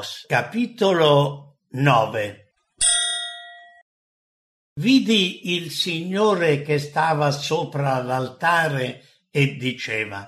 Amos, capitolo 9. Vidi il Signore che stava sopra l'altare e diceva: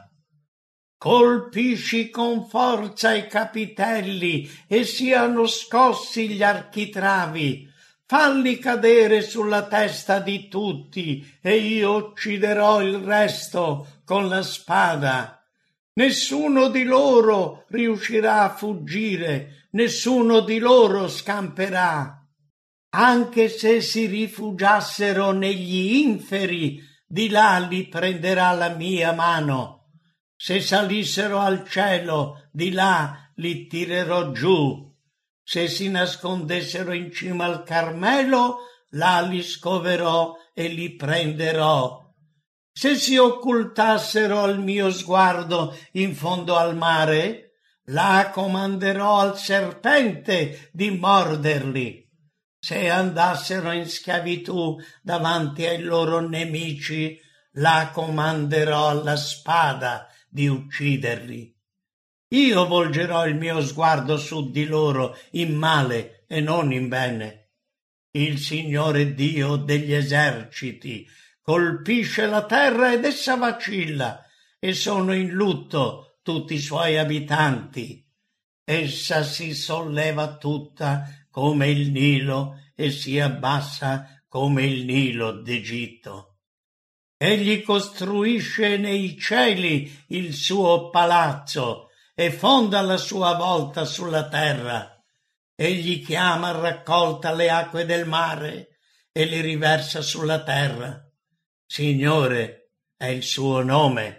colpisci con forza i capitelli e siano scossi gli architravi, falli cadere sulla testa di tutti e io ucciderò il resto con la spada. Nessuno di loro riuscirà a fuggire, nessuno di loro scamperà. Anche se si rifugiassero negli inferi, di là li prenderà la mia mano. Se salissero al cielo, di là li tirerò giù. Se si nascondessero in cima al Carmelo, là li scoverò e li prenderò. Se si occultassero al mio sguardo in fondo al mare, là comanderò al serpente di morderli. Se andassero in schiavitù davanti ai loro nemici, là comanderò alla spada di ucciderli. Io volgerò il mio sguardo su di loro in male e non in bene. Il Signore Dio degli eserciti colpisce la terra ed essa vacilla, e sono in lutto tutti i suoi abitanti. Essa si solleva tutta come il Nilo e si abbassa come il Nilo d'Egitto. Egli costruisce nei cieli il suo palazzo e fonda la sua volta sulla terra. Egli chiama a raccolta le acque del mare e le riversa sulla terra. Signore è il suo nome.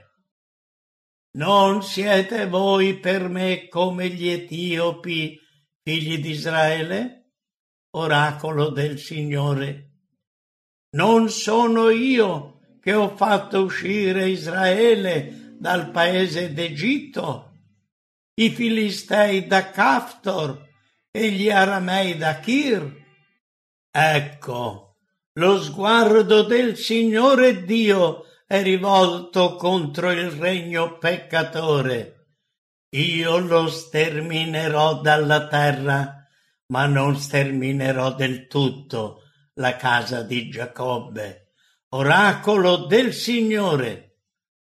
Non siete voi per me come gli etiopi, figli di Israele? Oracolo del Signore. Non sono io che ho fatto uscire Israele dal paese d'Egitto, i Filistei da Caftor e gli Aramei da Kir? Ecco, lo sguardo del Signore Dio è rivolto contro il regno peccatore. Io lo sterminerò dalla terra, ma non sterminerò del tutto la casa di Giacobbe. Oracolo del Signore.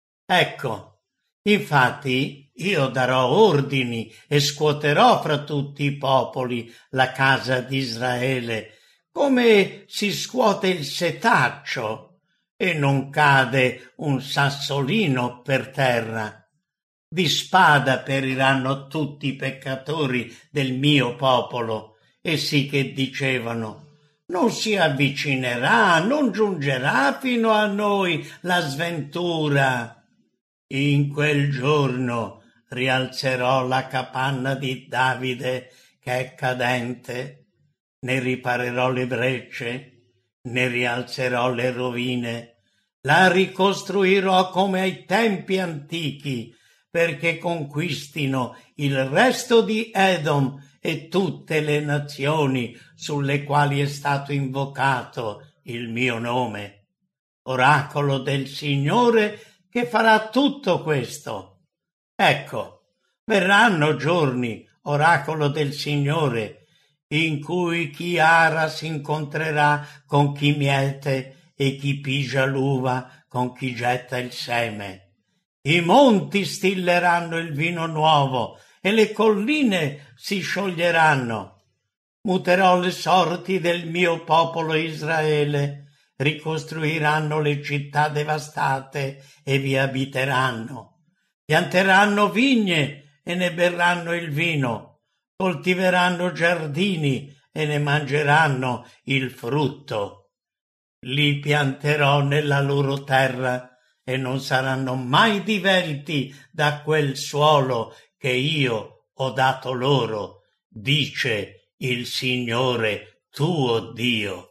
Ecco, infatti io darò ordini e scuoterò fra tutti i popoli la casa di Israele, come si scuote il setaccio e non cade un sassolino per terra. Di spada periranno tutti i peccatori del mio popolo, essi che dicevano: non si avvicinerà, non giungerà fino a noi la sventura. In quel giorno rialzerò la capanna di Davide che è cadente, ne riparerò le brecce, ne rialzerò le rovine, la ricostruirò come ai tempi antichi, perché conquistino il resto di Edom e tutte le nazioni sulle quali è stato invocato il mio nome. Oracolo del Signore che farà tutto questo. Ecco, verranno giorni, oracolo del Signore, in cui chi ara si incontrerà con chi miete e chi pigia l'uva con chi getta il seme. I monti stilleranno il vino nuovo e le colline si scioglieranno. Muterò le sorti del mio popolo Israele, ricostruiranno le città devastate e vi abiteranno. Pianteranno vigne e ne berranno il vino, coltiveranno giardini e ne mangeranno il frutto. Li pianterò nella loro terra e non saranno mai divelti da quel suolo che io ho dato loro, dice il Signore tuo Dio.